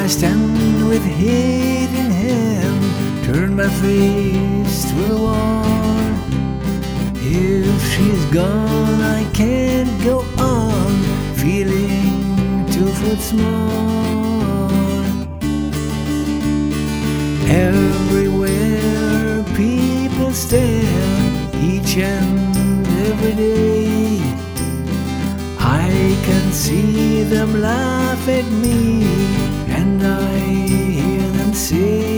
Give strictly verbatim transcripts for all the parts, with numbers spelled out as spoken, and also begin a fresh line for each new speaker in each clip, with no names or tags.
stand with head in hand, turn my face to the wall. If she's gone, I can't go on, feeling two foot small. Everywhere people stare, each and every day. I can see them laugh at me, and I hear them say,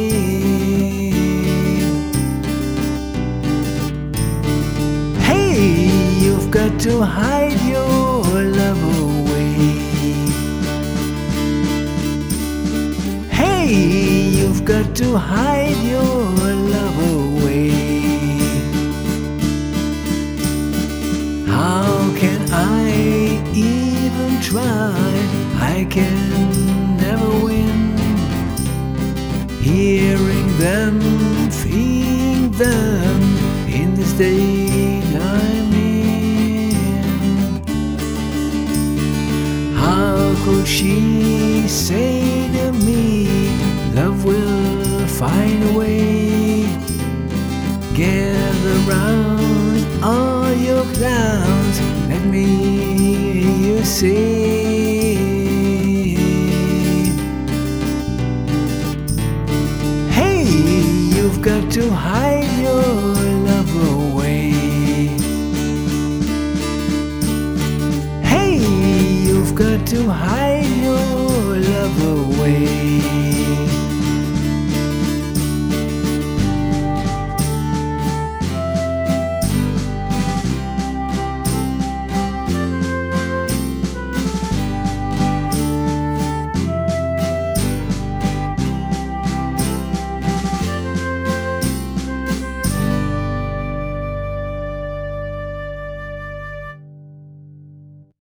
"Hey, you've got to hide your love away. Hey, you've got to hide your love away. How can I even try? I can never win. Hearing them, feeling them in the state I'm in. How could she say to me, love will find a way? Gather round all your clowns, let me hear you say, hey, you've got to hide your love away. Hey, you've got to hide your love away.